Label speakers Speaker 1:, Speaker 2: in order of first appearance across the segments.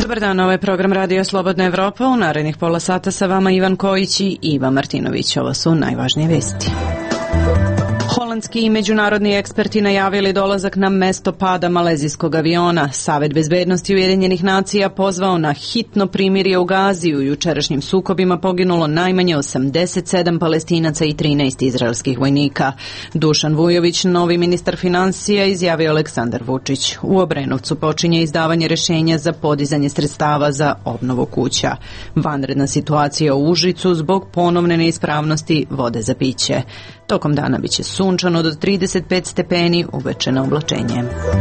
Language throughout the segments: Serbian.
Speaker 1: Dobar dan, ovo je program Radio Slobodna Evropa. U narednih pola sata sa vama Ivan Kojić i Iva Martinović. Ovo su najvažnije vesti. Holandski i međunarodni eksperti najavili dolazak na mesto pada malezijskog aviona. Savet bezbednosti Ujedinjenih nacija pozvao na hitno primirje u Gazi. U jučerašnjim sukobima poginulo najmanje 87 Palestinaca i 13 izraelskih vojnika. Dušan Vujović, novi ministar finansija, izjavio Aleksandar Vučić. U Obrenovcu počinje izdavanje rešenja za podizanje sredstava za obnovu kuća. Vanredna situacija u Užicu zbog ponovne neispravnosti vode za piće. Tokom dana biće sunčano do 35 stepeni, uveče na oblačenje.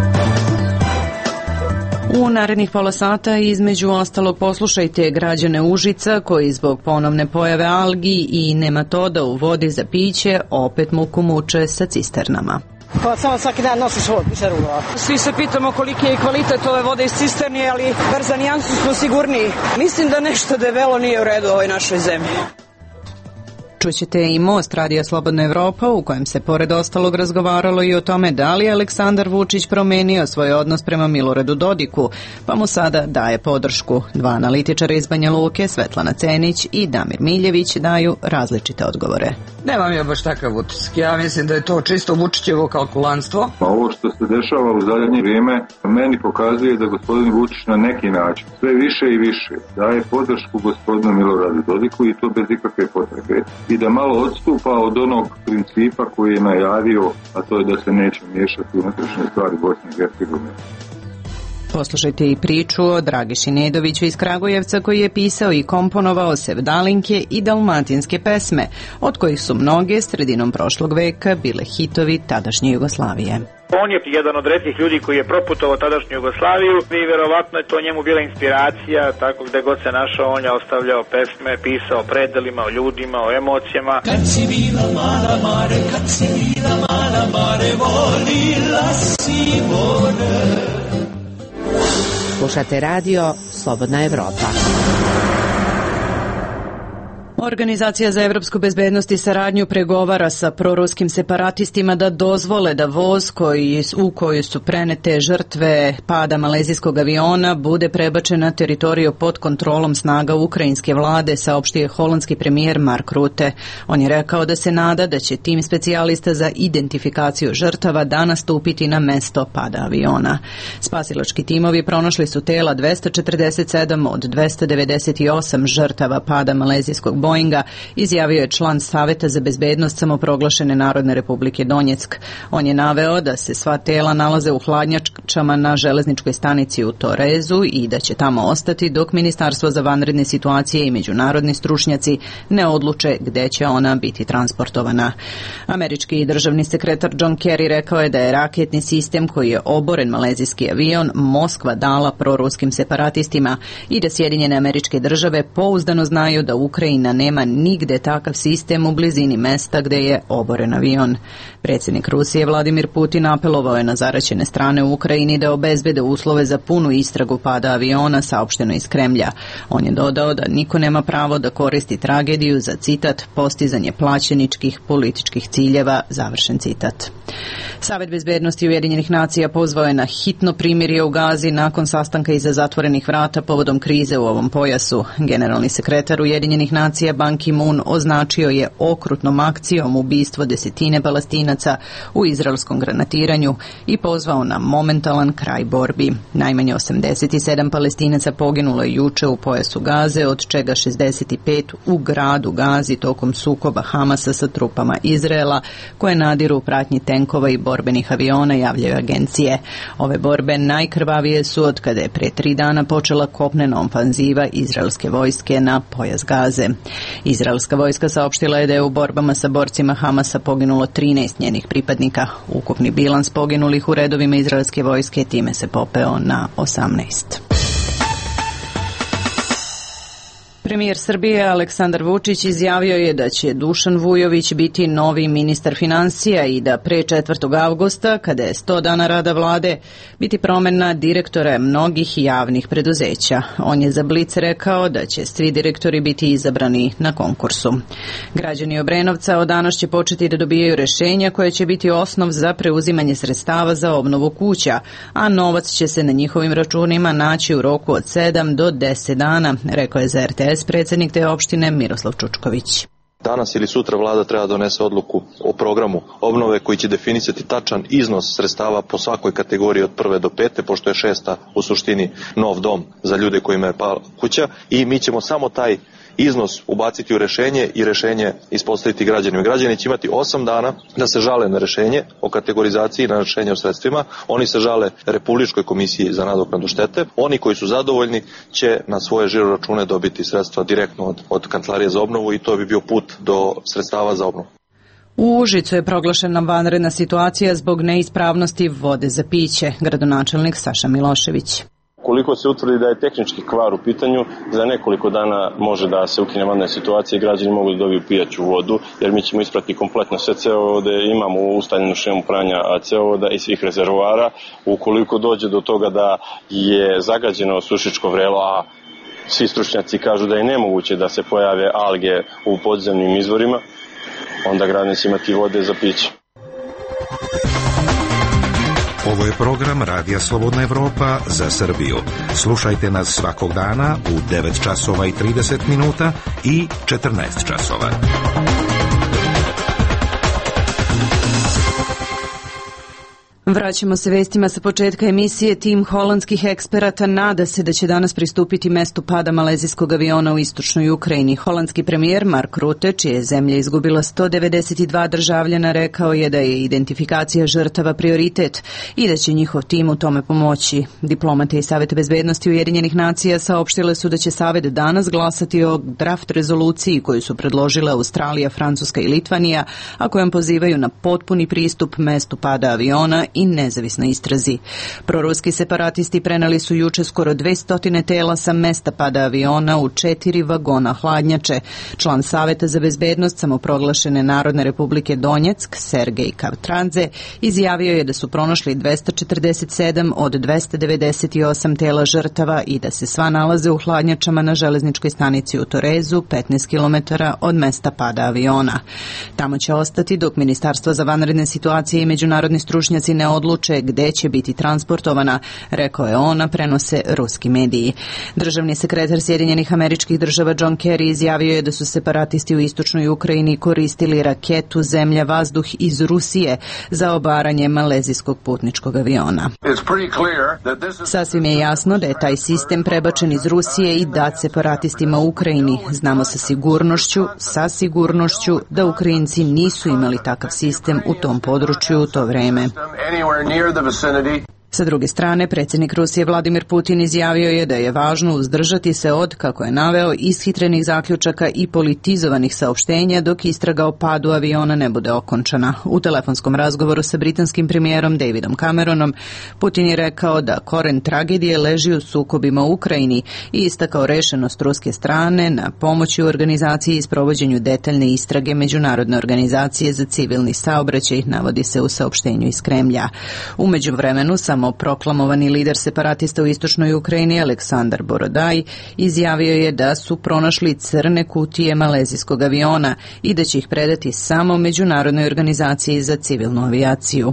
Speaker 1: U narednih pola sata između ostalog poslušajte građane Užica koji zbog ponovne pojave algi i nematoda u vodi za piće opet muku muče sa cisternama.
Speaker 2: Pa samo svaki dan nosiš vod, više rugova. Svi se pitamo koliki je kvalitet ove vode iz cisterni, ali bar za nijansu smo sigurniji. Mislim da nešto debelo nije u redu u ovoj našoj zemlji.
Speaker 1: Čućete i Most Radija Slobodna Evropa, u kojem se pored ostalog razgovaralo i o tome da li je Aleksandar Vučić promenio svoj odnos prema Miloradu Dodiku, pa mu sada daje podršku. Dva analitičara iz Banja Luke, Svetlana Cenić i Damir Miljević, daju različite odgovore.
Speaker 3: Nemam ja baš takav utisak. Ja mislim da je to čisto Vučićevo kalkulantstvo.
Speaker 4: Ovo što se dešava u zadnje vrijeme meni pokazuje da gospodin Vučić na neki način sve više i više daje podršku gospodinu Miloradu Dodiku i to bez ikakve potrebe. I da malo odstupa od onog principa koji je najavio, a to je da se neće miješati u unutrašnje stvari Bosne i Hercegovine.
Speaker 1: Poslušajte i priču o Dragiši Nedoviću iz Kragujevca koji je pisao i komponovao sevdalinke i dalmatinske pesme, od kojih su mnoge sredinom prošlog veka bile hitovi tadašnje Jugoslavije.
Speaker 5: On je jedan od retkih ljudi koji je proputovao tadašnju Jugoslaviju i verovatno je to njemu bila inspiracija, tako gde god se našao on je ostavljao pesme, pisao o predelima, o ljudima, o emocijama. Kad si bila mala mare, kad si bila mala mare, volila si more.
Speaker 6: Slušate radio Slobodna Evropa.
Speaker 1: Organizacija za evropsku bezbednost i saradnju pregovara sa proruskim separatistima da dozvole da voz u koji su prenete žrtve pada malezijskog aviona bude prebačen na teritoriju pod kontrolom snaga ukrajinske vlade, saopštio je holandski premijer Mark Rutte. On je rekao da se nada da će tim specijalista za identifikaciju žrtava danas stupiti na mesto pada aviona. Spasilački timovi pronašli su tela 247 od 298 žrtava pada malezijskog Boeinga, izjavio je član Saveta za bezbednost samoproglašene Narodne republike Donjeck. On je naveo da se sva tela nalaze u hladnjačama na železničkoj stanici u Torezu i da će tamo ostati dok Ministarstvo za vanredne situacije i međunarodni stručnjaci ne odluče gde će ona biti transportovana. Američki državni sekretar John Kerry rekao je da je raketni sistem koji je oboren malezijski avion Moskva dala proruskim separatistima i da Sjedinjene Američke Države pouzdano znaju da Ukrajina nema nigde takav sistem u blizini mesta gde je oboren avion. Predsjednik Rusije Vladimir Putin apelovao je na zaraćene strane u Ukrajini da obezbede uslove za punu istragu pada aviona, saopšteno iz Kremlja. On je dodao da niko nema pravo da koristi tragediju za, citat, postizanje plaćeničkih političkih ciljeva, završen citat. Savet bezbednosti Ujedinjenih nacija pozvao je na hitno primirje u Gazi nakon sastanka iza zatvorenih vrata povodom krize u ovom pojasu. Generalni sekretar Ujedinjenih nacija Ban Ki-moon označio je okrutnom akcijom ubistvo desetine Palestinaca u izraelskom granatiranju i pozvao na momentalan kraj borbi. Najmanje 87 Palestinaca poginulo je juče u pojasu Gaze, od čega 65 u gradu Gazi tokom sukoba Hamasa sa trupama Izraela, koje nadiru u pratnji tenkova i borbenih aviona, javljaju agencije. Ove borbe najkrvavije su od kada je pre 3 dana počela kopnena ofanziva izraelske vojske na pojas Gaze. Izraelska vojska saopštila je da je u borbama sa borcima Hamasa poginulo 13 njenih pripadnika. Ukupni bilans poginulih u redovima izraelske vojske time se popeo na 18. Premijer Srbije Aleksandar Vučić izjavio je da će Dušan Vujović biti novi ministar finansija i da pre 4. avgusta, kada je 100 dana rada vlade, biti promena direktora mnogih javnih preduzeća. On je za Blic rekao da će svi direktori biti izabrani na konkursu. Građani Obrenovca od danas će početi da dobijaju rešenja koje će biti osnov za preuzimanje sredstava za obnovu kuća, a novac će se na njihovim računima naći u roku od 7 do 10 dana, rekao je za RTS predsjednik te opštine Miroslav Čučković.
Speaker 7: Danas ili sutra vlada treba donese odluku o programu obnove koji će definisati tačan iznos sredstava po svakoj kategoriji od 1. do 5. pošto je 6. u suštini nov dom za ljude kojima je pala kuća i mi ćemo samo taj iznos ubaciti u rešenje i rešenje ispostaviti građanima. Građani će imati 8 dana da se žale na rešenje o kategorizaciji i na rešenje o sredstvima. Oni se žale Republičkoj komisiji za nadoknadu štete. Oni koji su zadovoljni će na svoje žiro račune dobiti sredstva direktno od Kancelarije za obnovu i to bi bio put do sredstava za obnovu.
Speaker 1: U Užicu je proglašena vanredna situacija zbog neispravnosti vode za piće, gradonačelnik Saša Milošević.
Speaker 8: Koliko se utvrdi da je tehnički kvar u pitanju, za nekoliko dana može da se ukine vanredna situacija i građani mogu da dobiju pijaću vodu, jer mi ćemo isprati kompletno sve cevovode, imamo ustaljenu šemu pranja cevovoda i svih rezervoara. Ukoliko dođe do toga da je zagađeno sušičko vrelo, a svi stručnjaci kažu da je nemoguće da se pojave alge u podzemnim izvorima, onda građani će imati vode za piće.
Speaker 9: Ovo je program Radija Slobodna Evropa za Srbiju. Slušajte nas svakog dana u 9 časova i 30 minuta i 14 časova.
Speaker 1: Vraćamo se vestima sa početka emisije. Tim holandskih eksperata nada se da će danas pristupiti mestu pada malezijskog aviona u istočnoj Ukrajini. Holandski premijer Mark Rutte, čija je zemlja izgubila 192 državljana, rekao je da je identifikacija žrtava prioritet i da će njihov tim u tome pomoći. Diplomate iz Saveta bezbednosti Ujedinjenih nacija saopštile su da će Savet danas glasati o draft rezoluciji koju su predložile Australija, Francuska i Litvanija, a kojom pozivaju na potpuni pristup mestu pada aviona i nezavisnoj istrazi. Proruski separatisti preneli su juče skoro 200 tela sa mesta pada aviona u 4 vagona hladnjače. Član Saveta za bezbednost samoproglašene Narodne republike Donjeck, Sergej Kavtradze, izjavio je da su pronašli 247 od 298 tela žrtava i da se sva nalaze u hladnjačama na železničkoj stanici u Torezu, 15 km od mesta pada aviona. Tamo će ostati dok Ministarstvo za vanredne situacije i međunarodni stručnjaci ne odluče gde će biti transportovana, rekao je ona, prenose ruski mediji. Državni sekretar Sjedinjenih Američkih Država John Kerry izjavio je da su separatisti u istočnoj Ukrajini koristili raketu zemlja-vazduh iz Rusije za obaranje malezijskog putničkog aviona. Sasvim je jasno da je taj sistem prebačen iz Rusije i dat separatistima u Ukrajini. Znamo sa sigurnošću da Ukrajinci nisu imali takav sistem u tom području u to vreme. Sa druge strane, predsjednik Rusije Vladimir Putin izjavio je da je važno uzdržati se od, kako je naveo, ishitrenih zaključaka i politizovanih saopštenja dok istraga o padu aviona ne bude okončana. U telefonskom razgovoru sa britanskim premijerom Davidom Cameronom, Putin je rekao da koren tragedije leži u sukobima u Ukrajini i istakao rešenost ruske strane na pomoći u organizaciji i sprovođenju detaljne istrage Međunarodne organizacije za civilni saobraćaj, navodi se u saopštenju iz Kremlja. U međuvremenu proklamovani lider separatista u istočnoj Ukrajini Aleksandar Borodaj izjavio je da su pronašli crne kutije malezijskog aviona i da će ih predati samo Međunarodnoj organizaciji za civilnu avijaciju.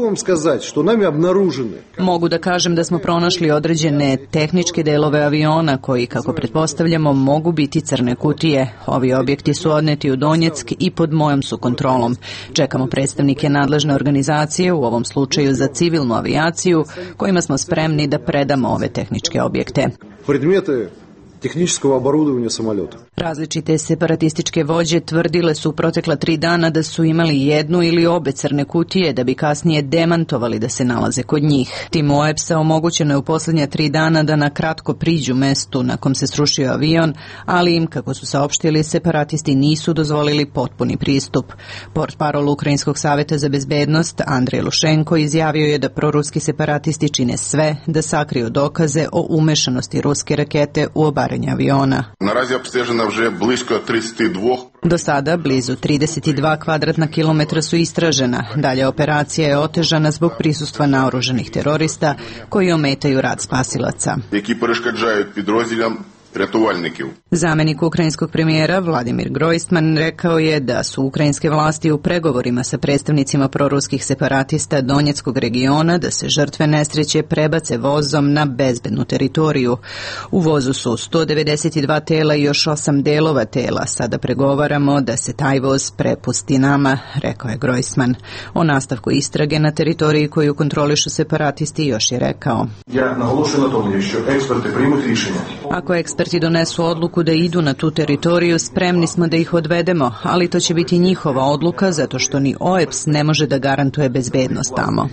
Speaker 1: Mogu da kažem da smo pronašli određene tehničke delove aviona koji, kako pretpostavljamo, mogu biti crne kutije. Ovi objekti su odneti u Donjeck i pod mojom su kontrolom. Čekamo predstavnike nadležne organizacije, u ovom slučaju za civilnu avijaciju, kojima smo spremni da predamo ove tehničke objekte.
Speaker 10: tehničkog оборудовanja samoleta.
Speaker 1: Različite separatističke vođe tvrdile su protekla 3 dana da su imali jednu ili obe crne kutije da bi kasnije demantovali da se nalaze kod njih. Timu OEPS-a omogućeno je u posljednja 3 dana da na kratko priđu mestu na kom se srušio avion, ali im, kako su saopštili, separatisti nisu dozvolili potpuni pristup. Portparol Ukrajinskog saveta za bezbednost Andrej Lušenko izjavio je da proruski separatisti čine sve da sakriju dokaze o umešanosti ruske rakete u obaranje krivotvarenja aviona.
Speaker 10: Наразі обстежено вже близько 32.
Speaker 1: Do sada blizu 32 kvadratna kilometra su istražena. Dalje operacija je otežana zbog prisustva naoružanih terorista koji ometaju rad spasilaca.
Speaker 10: Які перешкоджають підрозділам rятувальників.
Speaker 1: Zamenik ukrajinskog premijera Vladimir Grojsman rekao je da su ukrajinske vlasti u pregovorima sa predstavnicima proruskih separatista Donjeckog regiona da se žrtve nesreće prebace vozom na bezbednu teritoriju. U vozu su 192 tela i još 8 delova tela. Sada pregovaramo da se taj voz prepusti nama, rekao je Grojsman. O nastavku istrage na teritoriji koju kontrolišu separatisti još je rekao.
Speaker 11: Ja naголошую на тому, що експерти приймуть рішення.
Speaker 1: Ako eksperti donesu odluku da idu na tu teritoriju, spremni smo da ih odvedemo, ali to će biti njihova odluka zato što ni OEBS ne može da garantuje bezbednost tamo.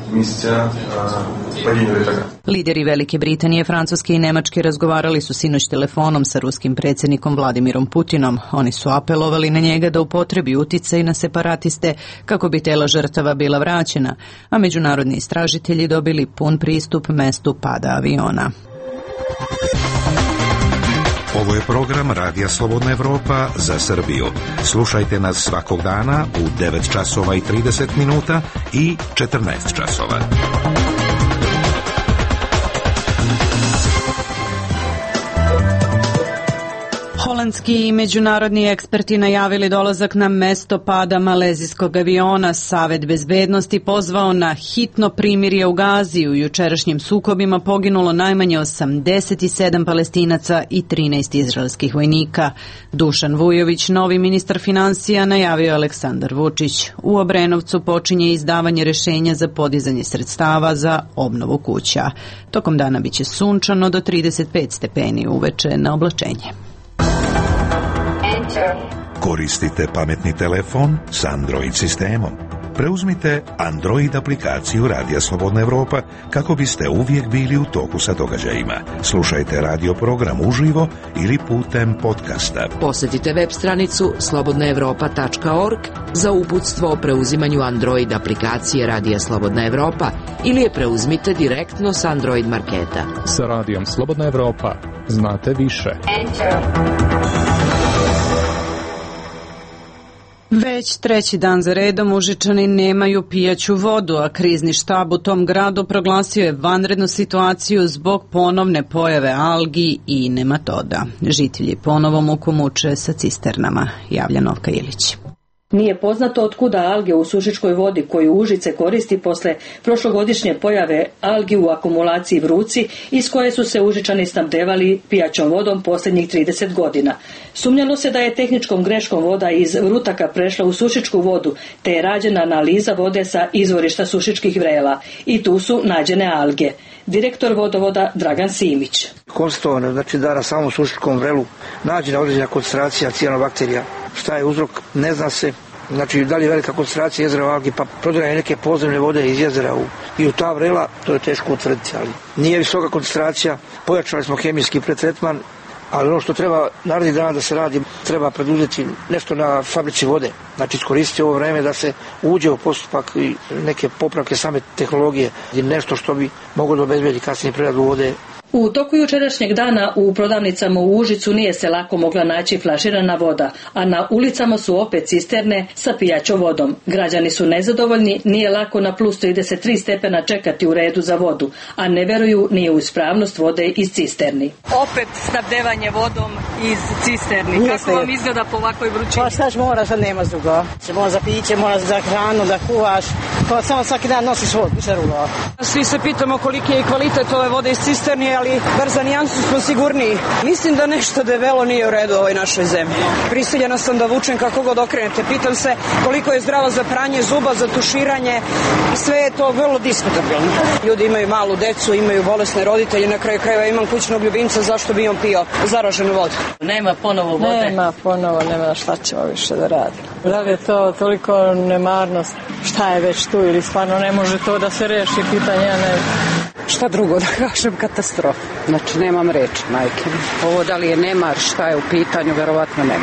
Speaker 1: Lideri Velike Britanije, Francuske i Nemačke razgovarali su sinoć telefonom sa ruskim predsjednikom Vladimirom Putinom. Oni su apelovali na njega da upotrebi uticaj na separatiste kako bi tela žrtava bila vraćena, a međunarodni istražitelji dobili pun pristup mestu pada aviona.
Speaker 9: Ovo je program Radija Slobodna Evropa za Srbiju. Slušajte nas svakog dana u 9 časova i 30 minuta i 14 časova.
Speaker 1: Holandski i međunarodni eksperti najavili dolazak na mesto pada malezijskog aviona. Savet bezbednosti pozvao na hitno primirje u Gazi. U jučerašnjim sukobima poginulo najmanje 87 Palestinaca i 13 izraelskih vojnika. Dušan Vujović, novi ministar finansija, najavio Aleksandar Vučić. U Obrenovcu počinje izdavanje rešenja za podizanje sredstava za obnovu kuća. Tokom dana biće sunčano do 35 stepeni, uveče na oblačenje.
Speaker 9: Koristite pametni telefon s Android sistemom. Preuzmite Android aplikaciju Radija Slobodna Evropa kako biste uvijek bili u toku sa događajima. Slušajte radio program uživo ili putem podcasta.
Speaker 6: Posjetite web stranicu slobodnaevropa.org za uputstvo o preuzimanju Android aplikacije Radija Slobodna Evropa ili je preuzmite direktno s Android marketa.
Speaker 12: Sa Radijom Slobodna Evropa znate više.
Speaker 1: Već treći dan za redom Užičani nemaju pijaću vodu, a krizni štab u tom gradu proglasio je vanrednu situaciju zbog ponovne pojave algi i nematoda. Žitelji ponovo muku muče sa cisternama, javlja Novka Ilić.
Speaker 13: Nije poznato otkuda alge u sušičkoj vodi koju Užice koristi posle prošlogodišnje pojave algi u akumulaciji Vruci iz koje su se Užičani snabdevali pijaćom vodom posljednjih 30 godina. Sumnjalo se da je tehničkom greškom voda iz Vrutaka prešla u sušičku vodu, te je rađena analiza vode sa izvorišta sušičkih vrela i tu su nađene alge. Direktor vodovoda Dragan Simić.
Speaker 14: Konstatovano, znači da na samom sušičkom vrelu nađena određena koncentracija cijanobakterija. Šta je uzrok, ne zna se. Znači, da li je velika koncentracija jezera algi, pa prodiranje neke podzemne vode iz jezera i u ta vrela, to je teško utvrditi, ali nije visoka koncentracija, pojačali smo hemijski pretretman, ali ono što treba narednih dana da se radi, treba preduzeti nešto na fabrici vode, znači iskoristiti ovo vreme da se uđe u postupak i neke popravke same tehnologije, nešto što bi moglo da obezbedi kasnije preradu vode.
Speaker 13: U toku jučerašnjeg dana u prodavnicama u Užicu nije se lako mogla naći flaširana voda, a na ulicama su opet cisterne sa pijaćom vodom. Građani su nezadovoljni, nije lako na plus 33 stepena čekati u redu za vodu, a ne veruju ni u ispravnost vode iz cisterni.
Speaker 2: Opet snabdevanje vodom iz cisterni. Kako vam izgleda po ovakvoj vrućini? Pa šta mora, sad nema druga. Mora za piće, mora za hranu, da kuvaš. Pa samo svaki dan nosiš vodu, više ruga. Svi se pitamo koliki je kvalitet ove vode iz cisterni, ali bar za nijansu smo sigurniji. Mislim da nešto debelo nije u redu u ovoj našoj zemlji. Prisiljena sam da vučem kako god okrenete. Pitam se koliko je zdravo za pranje zuba, za tuširanje. Sve je to vrlo diskutabilno. Ljudi imaju malu decu, imaju bolesne roditelje, na kraju krajeva imam kućnog ljubimca, zašto bi on pio zaraženu vodu?
Speaker 13: Nema ponovo vode.
Speaker 2: Nema ponovo, nema šta ćemo više da radimo. Da li je to toliko nemarnost? Šta je već tu ili stvarno ne može to da se reši pitanje? Ne. Šta drugo da kažem, katastrofa. Znači nemam reči, majke. Ovo da li je nemar, šta je u pitanju, verovatno nemar.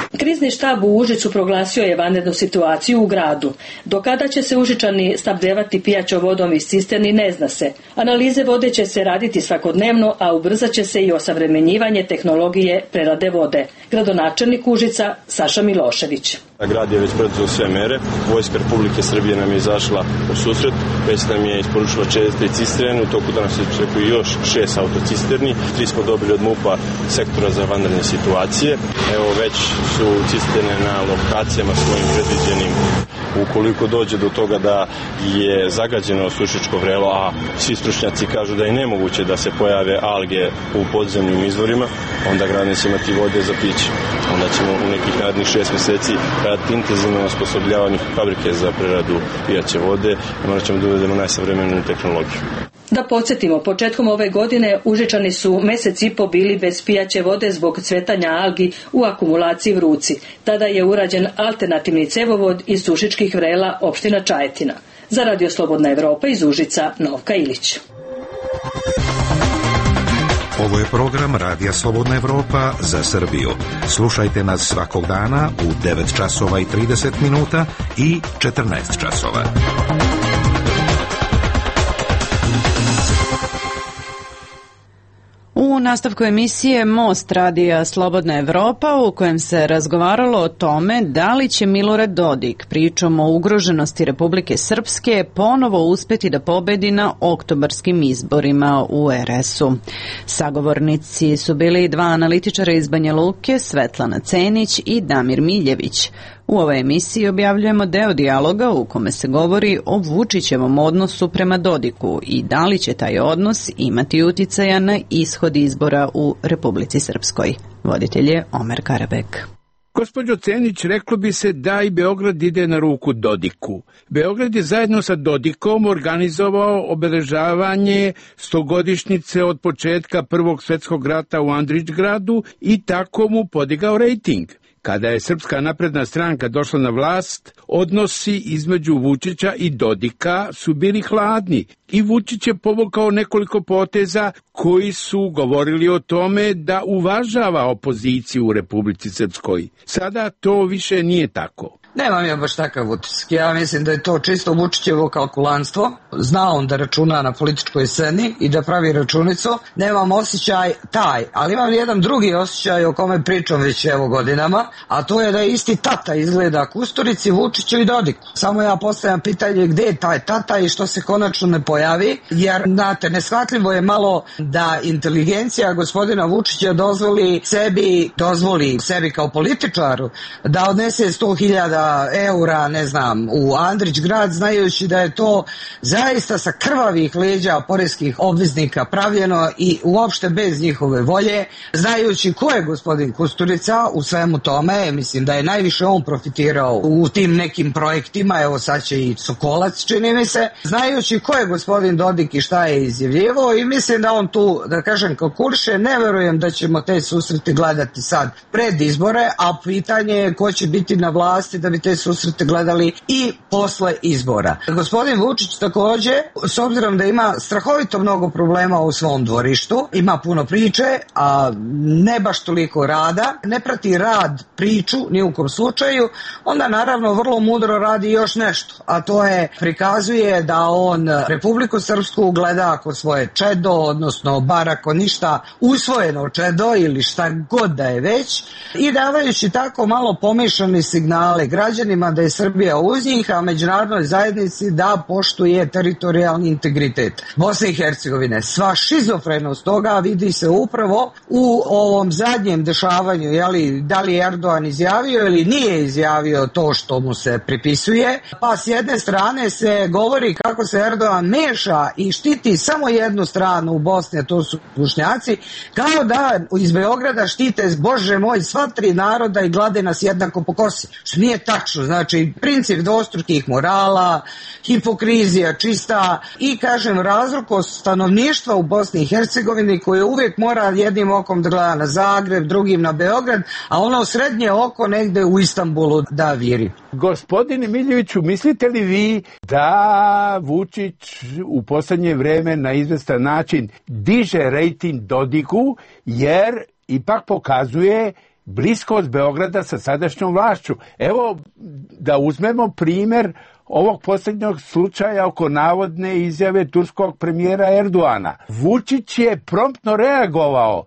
Speaker 13: Krizni štab u Užicu proglasio je vanrednu situaciju u gradu. Do kada će se Užičani snabdevati pijaćom vodom iz cisterni ne zna se. Analize vode će se raditi svakodnevno, a ubrzat će se i osavremenjivanje tehnologije prerade vode. Gradonačelnik Užica Saša Milošević.
Speaker 8: Grad je već preduzeo sve mere. Vojska Republike Srbije nam je izašla u susret, već nam je isporučila 4 cisterne, u toku danas se očekuje još 6 autocisterni, 3 smo dobili od MUP-a sektora za vanredne situacije. Evo već su cisterne na lokacijama svojim predviđenim. Ukoliko dođe do toga da je zagađeno Sušičko vrelo, a svi stručnjaci kažu da je nemoguće da se pojave alge u podzemnim izvorima, onda grad neće imati vode za piće. Onda ćemo u nekih narednih 6 meseci raditi intenzivno osposobljavanje fabrike za preradu pijaće vode i morat ćemo da uvedemo najsavremeniju tehnologiju.
Speaker 13: Da podsjetimo, početkom ove godine Užičani su mesec i po bili bez pijaće vode zbog cvetanja algi u akumulaciji Vruci. Tada je urađen alternativni cevovod iz Sušičkih vrela opština Čajetina. Za Radio Slobodna Evropa iz Užica, Novka Ilić.
Speaker 9: Ovo je program Radija Slobodna Evropa za Srbiju. Slušajte nas svakog dana u 9 časova i 30 minuta i 14 časova.
Speaker 1: U nastavku emisije Most Radija Slobodna Evropa, u kojem se razgovaralo o tome da li će Milorad Dodik pričom o ugroženosti Republike Srpske ponovo uspeti da pobedi na oktobarskim izborima u RS-u. Sagovornici su bili 2 analitičara iz Banja Luke, Svetlana Cenić i Damir Miljević. U ovoj emisiji objavljujemo deo dijaloga u kome se govori o Vučićevom odnosu prema Dodiku i da li će taj odnos imati uticaja na ishod izbora u Republici Srpskoj. Voditelj je Omer Karabek.
Speaker 15: Gospođo Cenić, reklo bi se da i Beograd ide na ruku Dodiku. Beograd je zajedno sa Dodikom organizovao obeležavanje 100-godišnjice od početka Prvog svjetskog rata u Andrićgradu i tako mu podigao rejting. Kada je Srpska napredna stranka došla na vlast, odnosi između Vučića i Dodika su bili hladni i Vučić je povukao nekoliko poteza koji su govorili o tome da uvažava opoziciju u Republici Srpskoj. Sada to više nije tako.
Speaker 3: Nemam ja baš takav utisak. Ja mislim da je to čisto Vučićevo kalkulantstvo. Zna on da računa na političkoj sceni i da pravi računicu. Nemam osjećaj taj, ali imam jedan drugi osjećaj o kome pričam već evo godinama, a to je da je isti tata izgleda Kusturici, Vučiću i Dodiku. Samo ja postavljam pitanje gde je taj tata i što se konačno ne pojavi, jer znate, neshvatljivo je malo da inteligencija gospodina Vučića dozvoli sebi kao političaru da odnese 100.000 eura, ne znam, u Andrićgrad, znajući da je to zaista sa krvavih leđa poreskih obveznika pravljeno i uopšte bez njihove volje, znajući ko je gospodin Kusturica u svemu tome. Mislim da je najviše on profitirao u tim nekim projektima, evo sad će i Sokolac, čini mi se, znajući ko je gospodin Dodik i šta je izjavljivo, i mislim da on tu, da kažem, kalkuliše. Ne verujem da ćemo te susrete gledati sad pred izbore, a pitanje je ko će biti na vlasti da bi te susrete gledali i posle izbora. Gospodin Vučić takođe, s obzirom da ima strahovito mnogo problema u svom dvorištu, ima puno priče, a ne baš toliko rada, ne prati rad priču ni u kom slučaju, onda naravno vrlo mudro radi još nešto, a to je prikazuje da on Republiku Srpsku gleda ako svoje čedo, odnosno bar ako ništa usvojeno čedo ili šta god da je već, i davajući tako malo pomešane signale građanima da je Srbija uz njih, a međunarodnoj zajednici da poštuje teritorijalni integritet Bosne i Hercegovine. Sva šizofrenost toga vidi se upravo u ovom zadnjem dešavanju, da li je Erdogan izjavio ili nije izjavio to što mu se pripisuje, pa s jedne strane se govori kako se Erdogan meša i štiti samo jednu stranu u Bosni, a to su Bošnjaci, kao da iz Beograda štite, Bože moj, sva 3 naroda i glade nas jednako po kosi. Što nije tačno, znači princip dvostrukih morala, hipokrizija čista i, kažem, razrukost stanovništva u Bosni i Hercegovini koje uvijek mora jednim okom da gleda na Zagreb, drugim na Beograd, a ono srednje oko negde u Istanbulu da viri.
Speaker 15: Gospodine Miljeviću, mislite li vi da Vučić u poslednje vreme na izvestan način diže rejting Dodiku, jer ipak pokazuje bliskost Beograda sa sadašnjom vlašću. Evo, da uzmemo primjer ovog posljednjeg slučaja oko navodne izjave turskog premijera Erdoana. Vučić je promptno reagovao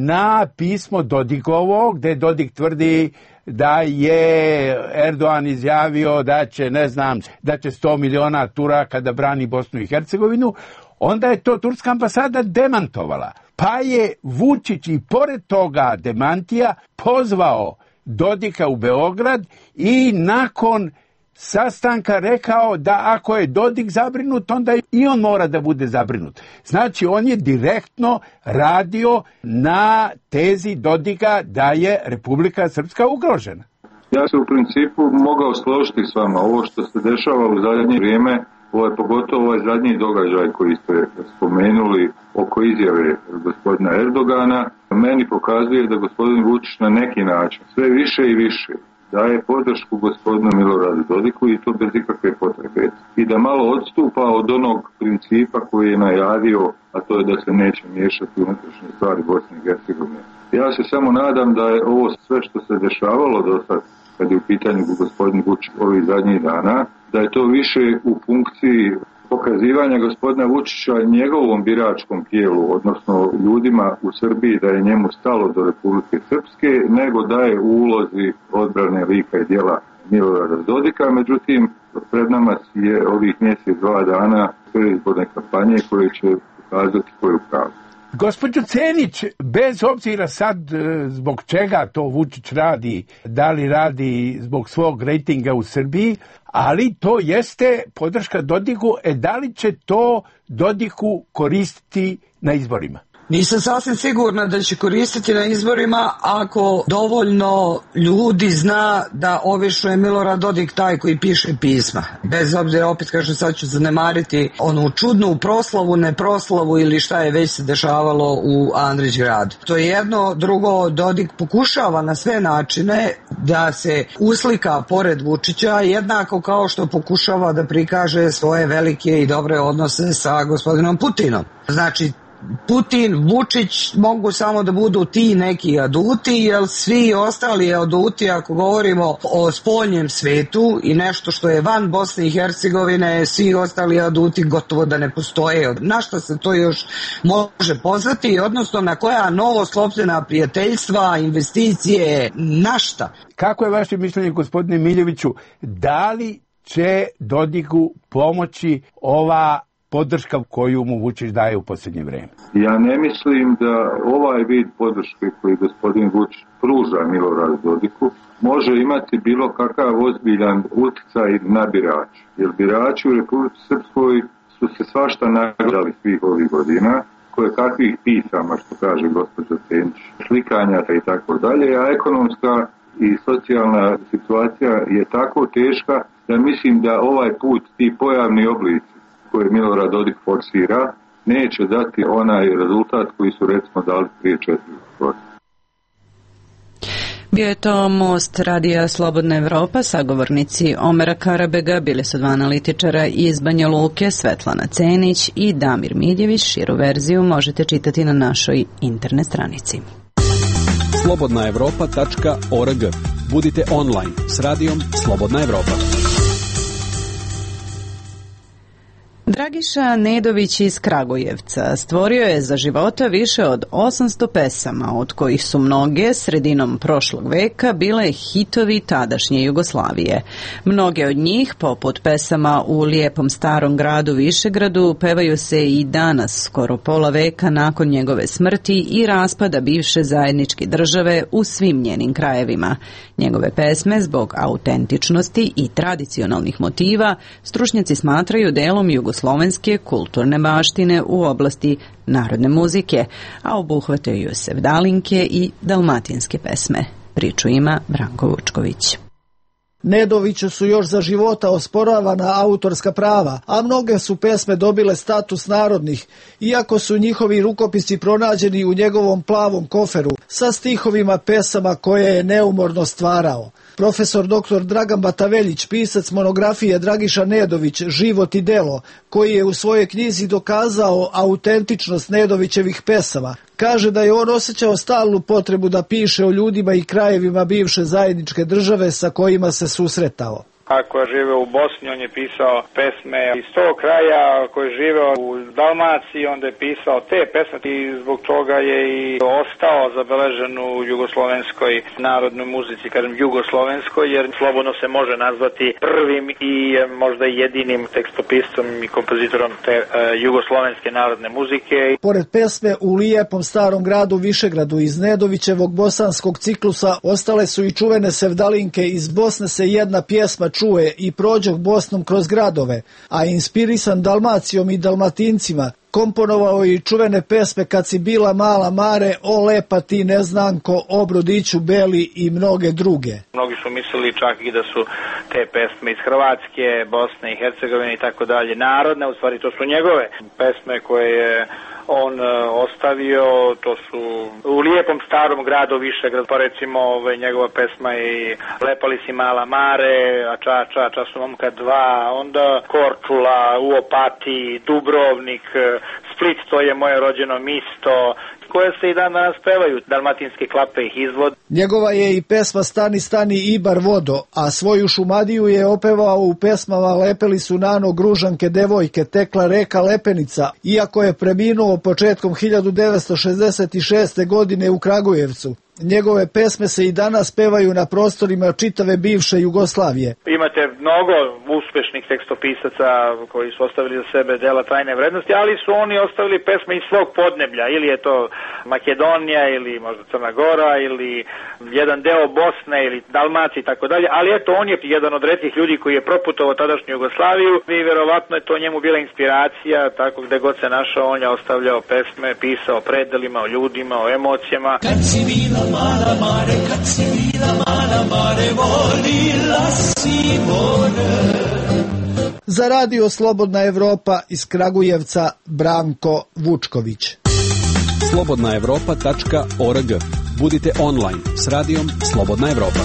Speaker 15: na pismo Dodigovo, gdje Dodik tvrdi da je Erdogan izjavio da će, da će 100 miliona Turaka da brani Bosnu i Hercegovinu. Onda je to turska ambasada demantovala. Pa je Vučić i pored toga demantija pozvao Dodika u Beograd i nakon sastanka rekao da ako je Dodik zabrinut, onda i on mora da bude zabrinut. Znači, on je direktno radio na tezi Dodika da je Republika Srpska ugrožena.
Speaker 4: Ja se u principu mogao složiti s vama. Ovo što se dešava u zadnje vrijeme, pogotovo ovaj zadnji događaj koji ste spomenuli oko izjave gospodina Erdogana, meni pokazuje da gospodin Vučić na neki način sve više i više daje podršku gospodinu Miloradu Dodiku i to bez ikakve potrebe. I da malo odstupa od onog principa koji je najavio, a to je da se neće miješati u unutrašnje stvari Bosne i Hercegovine. Ja se samo nadam da je ovo sve što se dešavalo do sad, kad je u pitanju gospodin Vučić ovih zadnjih dana, da je to više u funkciji pokazivanja gospodina Vučića njegovom biračkom tijelu, odnosno ljudima u Srbiji, da je njemu stalo do Republike Srpske, nego da je u ulozi odbrane lika i djela Milorada Dodika. Međutim, pred nama je ovih mjesec, 2 dana predizborne kampanje koje će pokazati koju pravu.
Speaker 15: Gospođo Cenić, bez obzira sad zbog čega to Vučić radi, da li radi zbog svog rejtinga u Srbiji, ali to jeste podrška Dodiku, da li će to Dodiku koristiti na izborima?
Speaker 3: Nisam sasvim sigurna da će koristiti na izborima ako dovoljno ljudi zna da obično je Milorad Dodik taj koji piše pisma. Bez obzira, opet kažem, sad ću zanemariti onu čudnu proslavu, neproslavu ili šta je već se dešavalo u Andrićgradu. To je jedno. Drugo, Dodik pokušava na sve načine da se uslika pored Vučića, jednako kao što pokušava da prikaže svoje velike i dobre odnose sa gospodinom Putinom. Znači, Putin, Vučić mogu samo da budu ti neki aduti, jer svi ostali aduti, ako govorimo o spoljnjem svetu i nešto što je van Bosne i Hercegovine, svi ostali aduti gotovo da ne postoje. Na šta se to još može pozvati, odnosno na koja novo sklopljena prijateljstva, investicije, na šta?
Speaker 15: Kako je vaše mišljenje, gospodine Miljeviću, da li će Dodiku pomoći ova podrška koju mu Vučić daje u posljednje vrijeme?
Speaker 4: Ja ne mislim da ovaj vid podrške koji gospodin Vučić pruža Miloradu Dodiku može imati bilo kakav ozbiljan utjecaj na birače. Jer birači u Republici Srpskoj su se svašta nagledali svih ovih godina, koje kakvih pisama, što kaže gospođa Cenić, slikanjata i tako dalje, a ekonomska i socijalna situacija je tako teška da mislim da ovaj put ti pojavni oblici koje Milorad Dodik forsira, neće dati onaj rezultat koji su recimo dali prije 4 godine.
Speaker 1: Bio je to Most radija Slobodna Evropa, sagovornici Omera Karabega, bili su 2 analitičara iz Banja Luke, Svetlana Cenić i Damir Miljević. Širu verziju možete čitati na našoj internet stranici.
Speaker 16: slobodnaevropa.org. Budite online s radijom Slobodna Evropa.
Speaker 1: Dragiša Nedović iz Kragujevca stvorio je za života više od 800 pesama, od kojih su mnoge sredinom prošlog veka bile hitovi tadašnje Jugoslavije. Mnoge od njih, poput pesama U lijepom starom gradu Višegradu, pevaju se i danas, skoro pola veka nakon njegove smrti i raspada bivše zajedničke države u svim njenim krajevima. Njegove pesme, zbog autentičnosti i tradicionalnih motiva, stručnjaci smatraju delom jugoslovenske kulturne baštine u oblasti narodne muzike, a obuhvataju sevdalinke i dalmatinske pesme. Priču ima Branko Vučković.
Speaker 17: Nedoviću su još za života osporavana autorska prava, a mnoge su pesme dobile status narodnih, iako su njihovi rukopisi pronađeni u njegovom plavom koferu sa stihovima pesama koje je neumorno stvarao. Profesor dr. Dragan Bataveljić, pisac monografije Dragiša Nedović, Život i delo, koji je u svojoj knjizi dokazao autentičnost Nedovićevih pesama, kaže da je on osjećao stalnu potrebu da piše o ljudima i krajevima bivše zajedničke države sa kojima se susretao.
Speaker 5: Ako je živeo u Bosni, on je pisao pesme iz tog kraja. Ako je živeo u Dalmaciji, onda je pisao te pesme i zbog toga je i ostao zabeležen u jugoslovenskoj narodnoj muzici, kažem jugoslovenskoj, jer slobodno se može nazvati prvim i možda jedinim tekstopiscom i kompozitorom te jugoslovenske narodne muzike.
Speaker 17: Pored pesme U lijepom starom gradu Višegradu iz Nedovićevog bosanskog ciklusa, ostale su i čuvene sevdalinke Iz Bosne se jedna pjesma čuje i Prođoh Bosnom kroz gradove, a inspirisan Dalmacijom i Dalmatincima komponovao i čuvene pesme Kad si bila mala mare, O lepa ti neznanko, O brodiću beli i mnoge druge.
Speaker 5: Mnogi su mislili čak i da su te pesme iz Hrvatske, Bosne i Hercegovine i tako dalje narodne, u stvari to su njegove pesme koje je on ostavio, to su U lijepom starom gradu Višegrad, pa recimo njegova pesma i Lepali si mala mare, a ča su momka dva, onda Korčula, u Opatiji, Dubrovnik, Split, to je moje rođeno misto, koje se i dan danas pevaju, dalmatinske klape ih izvod.
Speaker 17: Njegova je i pesma Stani, stani Ibar vodo, a svoju Šumadiju je opevao u pesmama Lepeli su nano gružanke devojke, tekla reka Lepenica, iako je preminuo početkom 1966. godine u Kragujevcu. Njegove pesme se i danas pevaju na prostorima čitave bivše Jugoslavije.
Speaker 5: Imate mnogo uspešnih tekstopisaca koji su ostavili za sebe dela trajne vrednosti, ali su oni ostavili pesme iz svog podneblja, ili je to Makedonija, ili možda Crna Gora, ili jedan deo Bosne, ili Dalmacije i tako dalje, ali eto, on je jedan od retkih ljudi koji je proputovao tadašnju Jugoslaviju i verovatno je to njemu bila inspiracija, tako gde god se našao, on je ostavljao pesme, pisao o predelima, o ljudima, o emocijama.
Speaker 18: Kad si bila mala mare, kad si bila mala mare, volila si more.
Speaker 17: Za radio Slobodna Evropa iz Kragujevca, Branko Vučković.
Speaker 16: slobodnaevropa.org. Budite online s radijom Slobodna Evropa.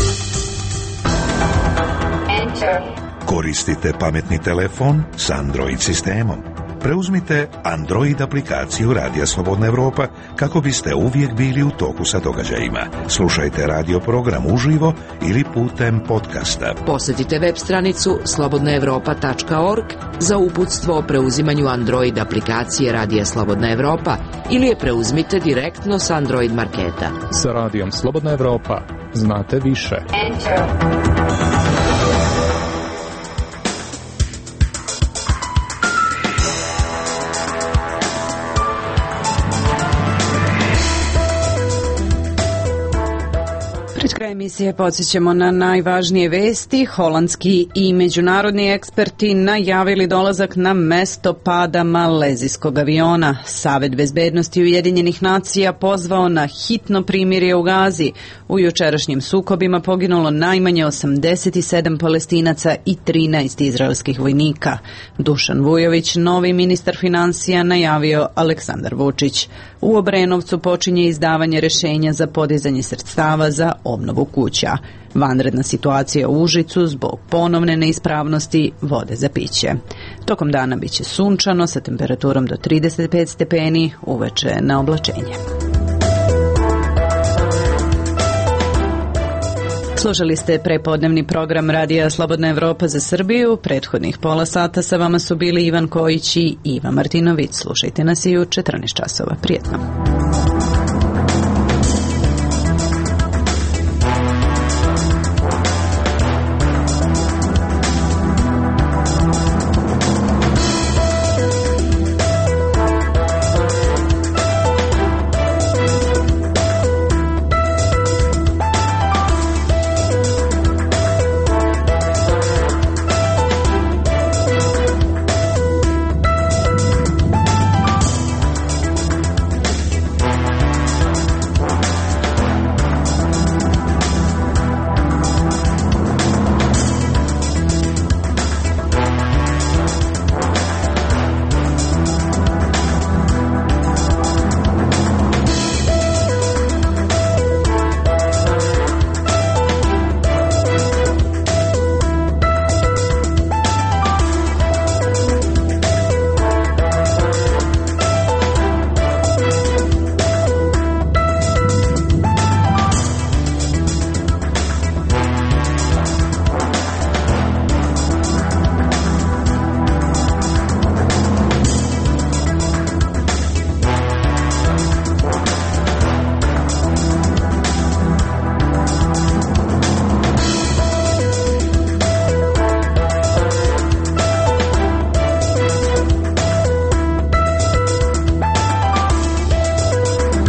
Speaker 9: Koristite pametni telefon s Android sistemom. Preuzmite Android aplikaciju Radija Slobodna Evropa kako biste uvijek bili u toku sa događajima. Slušajte radio program uživo ili putem podcasta.
Speaker 6: Posjetite web stranicu slobodnaevropa.org za uputstvo o preuzimanju Android aplikacije Radija Slobodna Evropa ili je preuzmite direktno s Android marketa.
Speaker 12: Sa Radijom Slobodna Evropa znate više.
Speaker 1: Pred kraj emisije podsjećamo na najvažnije vesti. Holandski i međunarodni eksperti najavili dolazak na mesto pada malezijskog aviona. Savet bezbednosti Ujedinjenih nacija pozvao na hitno primirje u Gazi. U jučerašnjim sukobima poginulo najmanje 87 Palestinaca i 13 izraelskih vojnika. Dušan Vujović, novi ministar financija, najavio Aleksandar Vučić. U Obrenovcu počinje izdavanje rješenja za podizanje sredstava za obnovu kuća. Vanredna situacija u Užicu zbog ponovne neispravnosti vode za piće. Tokom dana biće sunčano sa temperaturom do 35 stepeni, uveče na oblačenje. Slušali ste prepodnevni program Radija Slobodna Evropa za Srbiju. Prethodnih pola sata sa vama su bili Ivan Kojić i Iva Martinović. Slušajte nas i u 14 časova. Prijetno.